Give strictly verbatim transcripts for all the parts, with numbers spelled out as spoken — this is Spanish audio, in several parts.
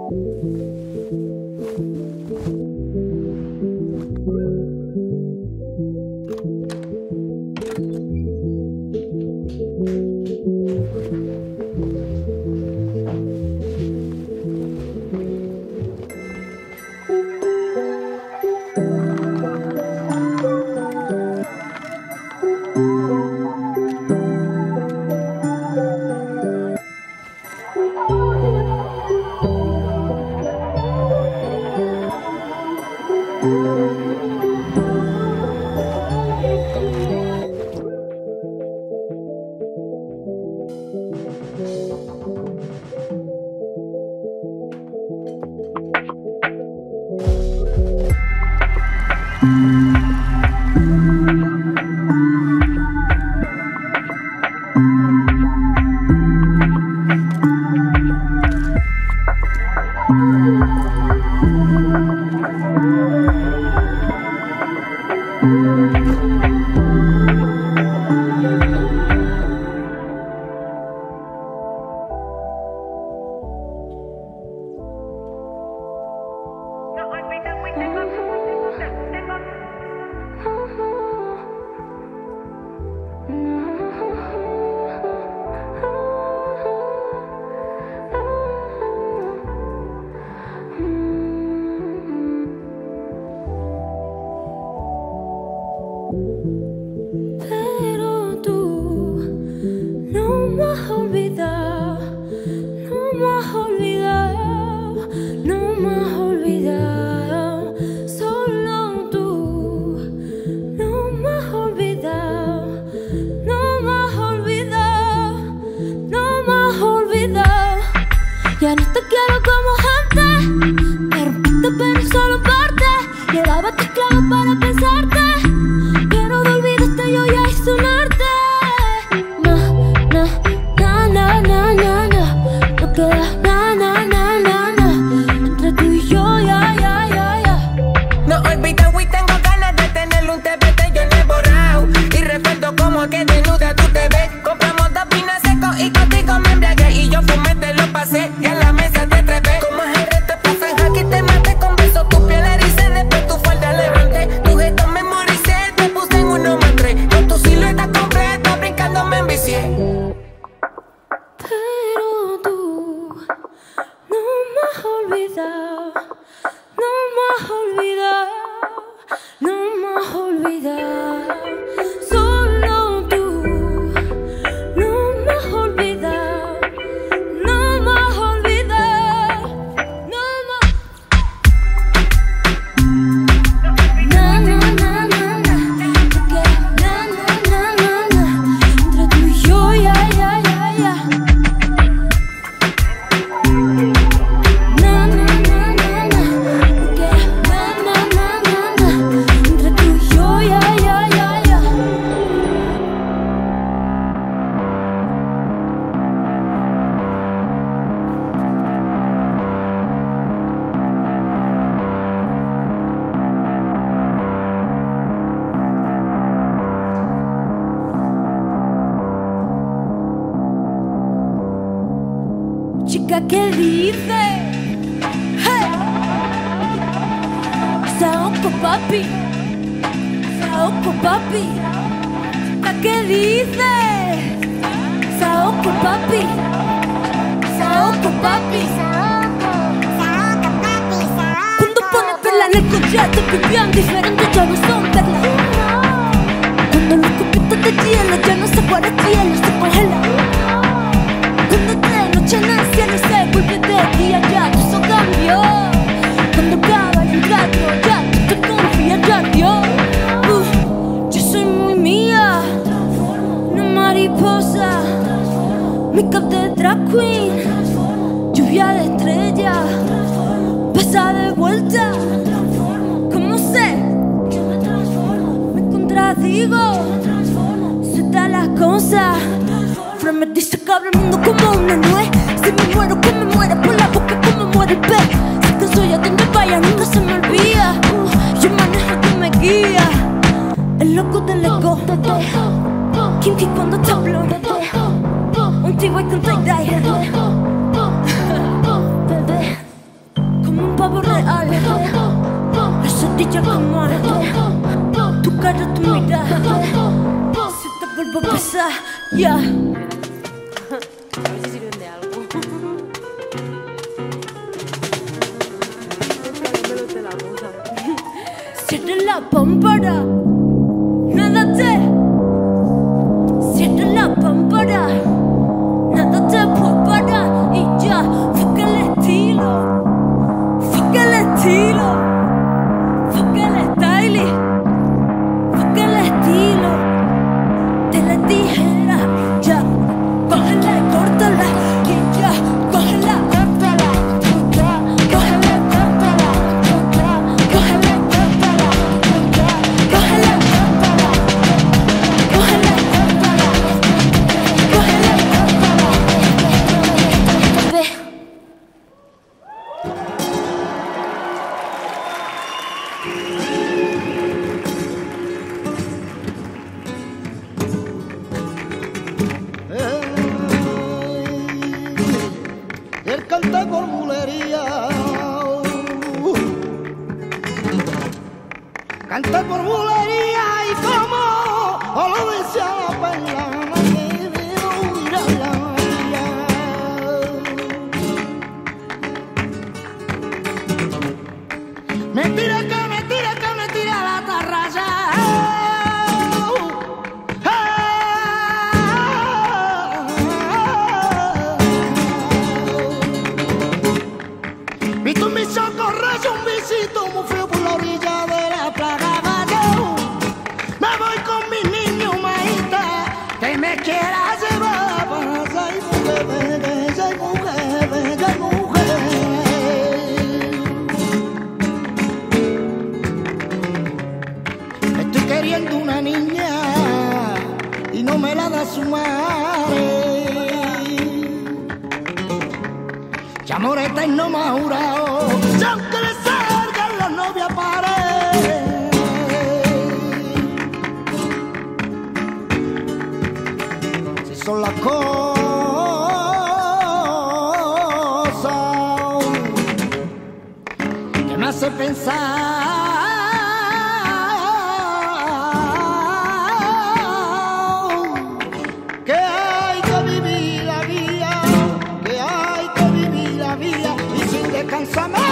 chica, ¿qué dice? ¡Hey! Saoco, papi. Saoco, papi. Chica, ¿qué dice? Saoco, papi. Saoco, papi. Cuando pones perla en el concierto, vivían diferentes, ya no son perlas. Cuando los copitos de hielo ya no se guarda hielo, se congela. Cuando de noche en el cielo se vuelve de día, ya todo eso cambió. Cuando acaba el rato, ya tú te confías, ya Dios. Uh, yo soy muy mía, una mariposa, make-up de drag queen, lluvia de estrella, pasa de vuelta. ¿Cómo sé? Me contradigo, se da las cosas. Fran me dice que abre el mundo como una nuez. Si me muero, que me muera por la boca como muere el pez. Si que soy a donde vaya, nunca se me olvida. uh, Yo manejo, tú me guías. El loco del ego, Kinky cuando te hablo, un tío y con tie-dye. pavo real. Esa dicha como arte, tu cara, tu mirada. Si te vuelvo a besar, ya. Yeah. A ver si sirven de algo. Cierra la pámpara, nada te. Cierra la pámpara, nada te puede parar. Y ya, fuck el estilo, fuck el estilo, fuck el style, fuck el estilo. De la tijera, ya, cógela y córtala. Y ya, cógela, córtala. Cógela, córtala. Cógela, córtala. Cógela, córtala. Cógela, córtala. Cógela, córtala. Ve. El canta por bulería, canta por bulería y como o lo decía la perla, me tira que me tira que me tira la tarraza. Visto mi socorro, un visito muy frío por la orilla de la plaga. Me voy con mi niño, maíta, que me quiera llevar para ser mujer, ser mujer, ser mujer. Estoy queriendo una niña y no me la da su madre. Y amor eterno me ha jurado, y aunque le salgan las novias pared. Si son las cosas que me hacen pensar que hay que vivir la vida, que hay que vivir la vida y sin descansar más.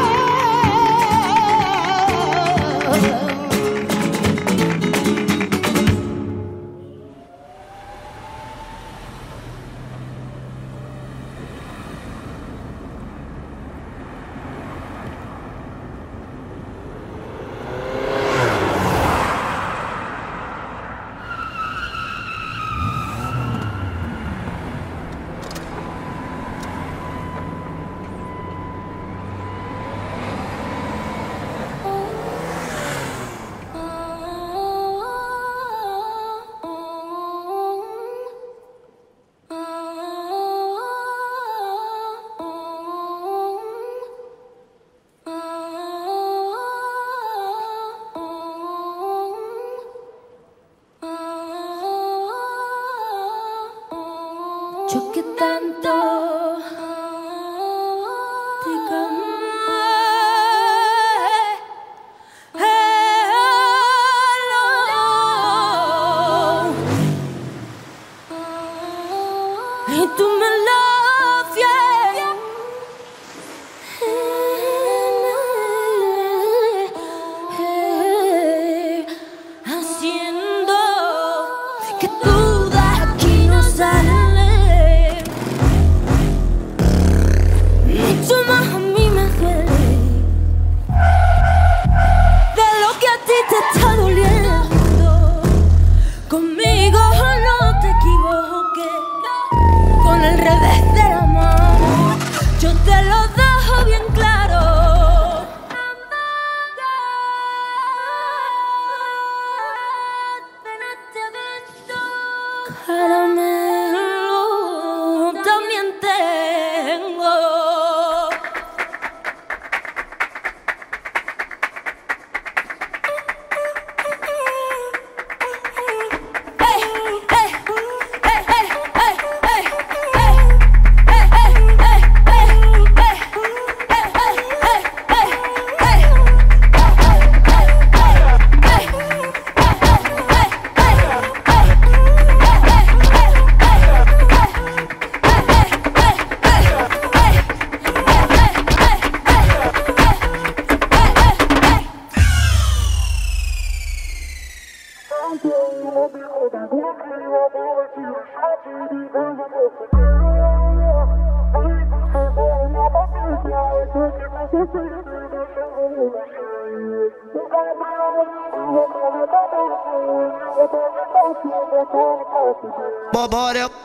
Yo que tanto te amé, y tú me lo fiel, haciendo que tú de aquí no sales. Mucho más a mí me duele de lo que a ti te está doliendo. Conmigo no te equivoques, con el revés del amor yo te lo dejo bien claro. Caramelo también tengo. Body up.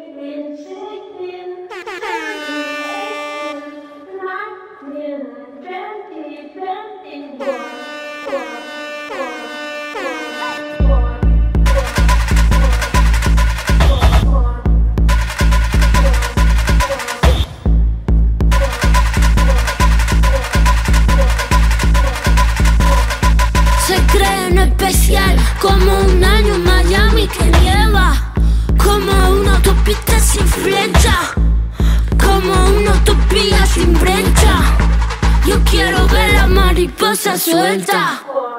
Como un año en Miami que nieva, como una autopista sin flecha, como una utopía sin brecha. Yo quiero ver la mariposa suelta.